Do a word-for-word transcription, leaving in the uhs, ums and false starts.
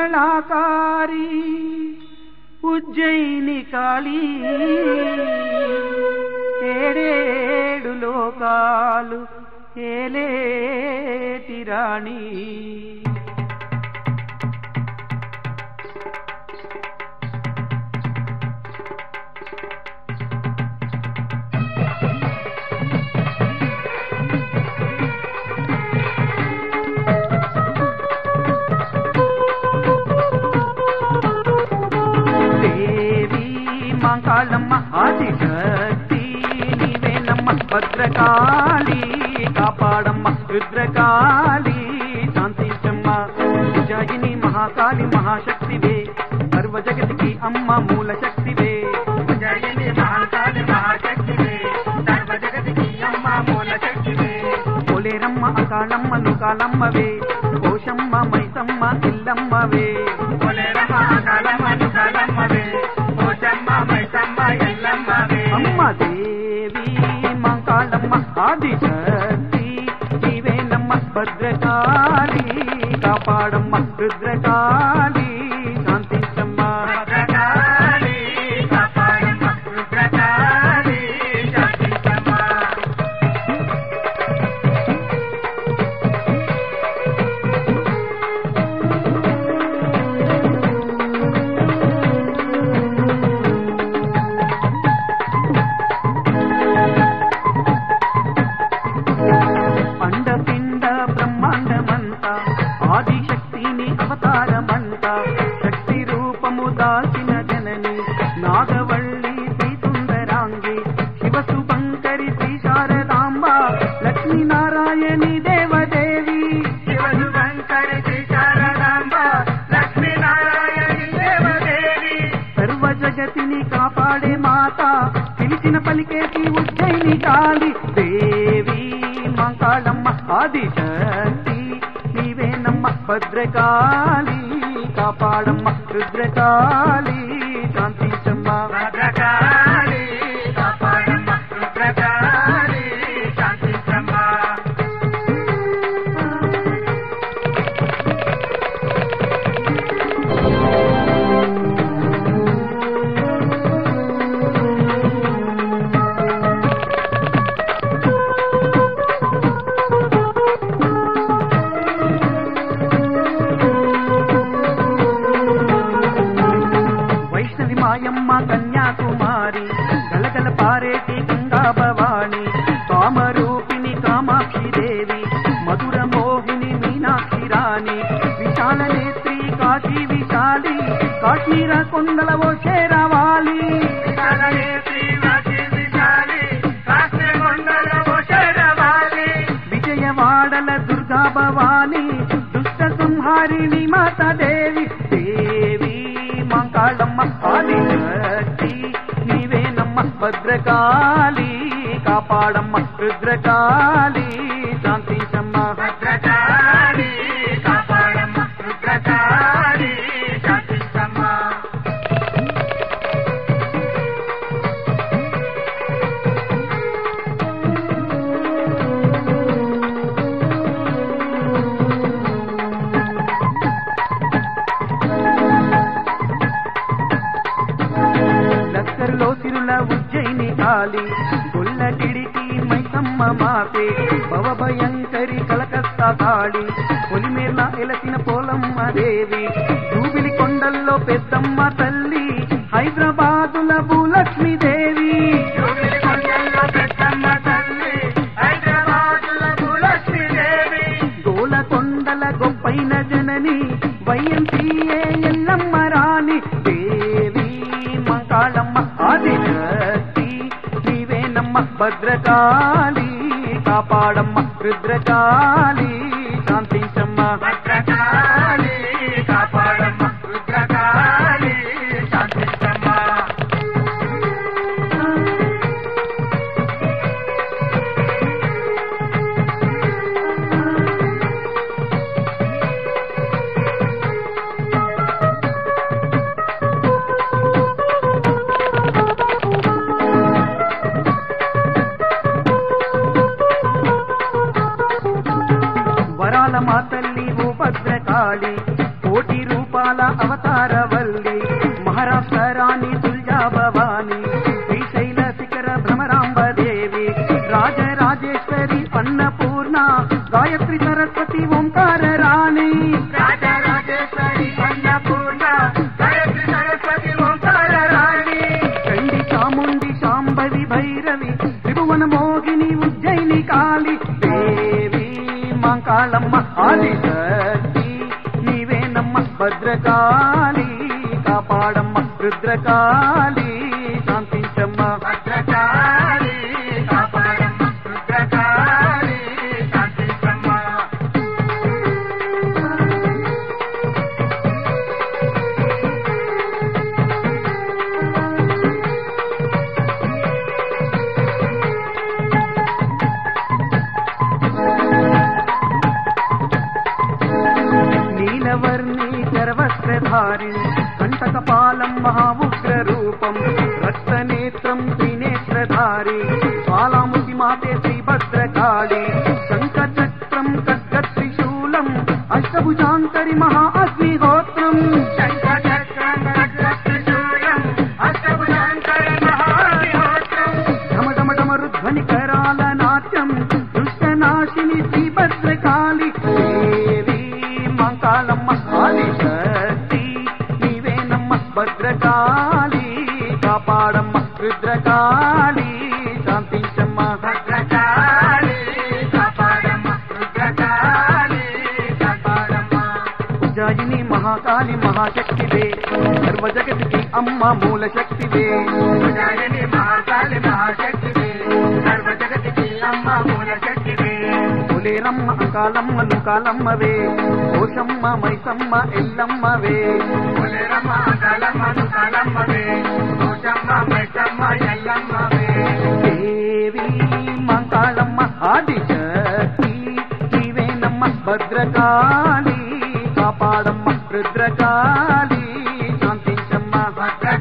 మంగళాకారి ఉజ్జయిని కాళీ ఏడేడు లోకాలు ఏలేటి రాణి కాళమ్మ ఆదిశక్తి నీవేనమ్మ భద్రకాళి కాపాడమ్మ రుద్రకాళి శాంతించమ్మ ఉజ్జయిని మహాకాళి మహాశక్తివే సర్వ జగతికి అమ్మ మూల శక్తివే ఉజ్జయిని మహాకాళి మహాశక్తివే సర్వ జగతికి అమ్మ మూల శక్తివే పోలేరమ్మ అకాళమ్మ నుకాలమ్మవే కోశమ్మ మైసమ్మ ఇల్లమ్మవే పోలేరమ్మ అకాళమ్మ నుకాలమ్మవే అమ్మ దేవి మంకాళమ్మ ఆదిశక్తి నీవేనమ్మ భద్రకాళి కాపాడమ్మ రుద్రకాళి శాంతించమ్మ భద్రకాళి కాపాడమ్మ రుద్రకాళి శాంతించమ్మ ఆదిశక్తిని అవతారమంత శక్తి రూపము దాల్చిన జనని నాగవల్లి శ్రీ సుందరాంగి శివ శుభంకరి శ్రీ శారదాంబ లక్ష్మీనారాయణి దేవదేవి శివ శుభంకరి శ్రీ శారదాంబ లక్ష్మీనారాయణి దేవదేవి సర్వ జగతిని కాపాడే మాత పిలిచిన పలికేసి ఉజ్జయిని కాళి దేవి మంకాళమ్మ ఆదిశక్తి నీవేనమ్మ భద్రకాళి కాపాడమ్మ రుద్రకాళి శాంతించమ్మ భద్రకాళి కాపాడమ్మ రుద్రకాళి శాంతించమ్మ మాయమ్మ కన్యాకుమారి గలగల పారేటి గంగా భవాణి కామరూపిణి కామాక్షి దేవి మధుర మోహిని మీనాక్షి రాణి విశాల నేత్రి కాశీ విశాలి కాశ్మీర కొండల ఓ చేరవాలి విశాల నేత్రి కాశీ విశాలి కాశ్మీర కొండల ఓ చేరవాలి విజయవాడల దుర్గా భవాని దుష్ట సంహారిణి మాత దేవి దేవి మంకాళమ్మ ఆదిశక్తి నీవేనమ్మ భద్రకాళి కాపాడమ్మ రుద్రకాళి శాంతించమ్మ భద్రకాళి కాపాడమ్మ రుద్రకాళి శాంతించమ్మ లక్కర్లో సిరుల ఉజ్జయిని కాళి గొల్లటిడికి మైసమ్మ మాతే భవభయంకరి కలకత్తా కాళి పొలిమేర్ల ఎలసిన పోలమ్మ దేవి జూబిలి కొండల్లో పెద్దమ్మ తల్లి హైదరాబాదుల భూలక్ష్మి దేవి గోలకొండల గొప్పైన జనని వైఎంసీఏ ఎల్లమ్మ రాణి దేవి మంకాళమ్మ ఆదిశక్తి నీవేనమ్మ భద్రకాళి కాపాడమ్మ రుద్రకాళి శాంతించమ్మ భద్రకాళి కాపాడమ్మ రుద్రకాళి శాంతించమ్మ వరాల మా తల్లి ఓ భద్రకాళి అన్నపూర్ణ గాయత్రి సరస్వతి ఓంకార రాణి రాజరాజేశ్వరి అన్నపూర్ణ గాయత్రి సరస్వతి ఓంకార రాణి చండి చాముండి శాంభవి భైరవి త్రిభువన మోగిని ఉజ్జయిని కాళి దేవి మాంకాళమ్మ ఆదిశక్తి నీవేనమ్మ భద్రకాళి కాపాడమ్మ రుద్రకాళి శాంతించమ్మ భద్రకాళి కాపాడమ్మ రుద్రకాళి శాంతించమ్మ నీలవర్ణి సర్వస్త్రధారిణి కంటకపాలం మహాఉగ్ర రూపం రక్తనేత్రం త్రినేత్రధారి జ్వాలాముఖి మాతే శ్రీభద్రకాళి శంఖచక్రం ఖడ్గత్రిశూలం అష్టభుజాంతరి మహా అగ్నిహోత్రం శంఖచక్రం ఖడ్గత్రిశూలం అష్టభుజాంతరి మహాగ్నిహోత్రం ఢమఢమఢమరుధ్వని కరాల నాట్యం దుష్టనాశిని శ్రీభద్రకాళి దేవి మాంకాళమ్మ ఆదిశక్తి నీవేనమ్మ భద్రకాళి కాపాడమ్మ రుద్రకాళి శాంతించమ్మ భద్రకాళి కాపాడమ్మ రుద్రకాళి కాపాడమ్మ ఉజ్జయిని మహాకాళి మహాశక్తివే సర్వ జగతికి అమ్మ మూల శక్తివే ఉజ్జయిని మహాకాళి మహాశక్తివే సర్వ జగతికి అమ్మ మూల శక్తివే పులేరమ్మ అంకాలమ్మ లుకాలమ్మవే కోశమ్మ మైసమ్మ ఎల్లమ్మవే పులేరమ్మ అంకాలమ్మ లుకాలమ్మవే కోశమ్మ మైసమ్మ ఎల్లమ్మవే దేవి మంకాళమ్మ ఆదిశక్తి నీవేనమ్మ భద్రకాళి కాపాడమ్మ రుద్రకాళి శాంతించమ్మ భద్ర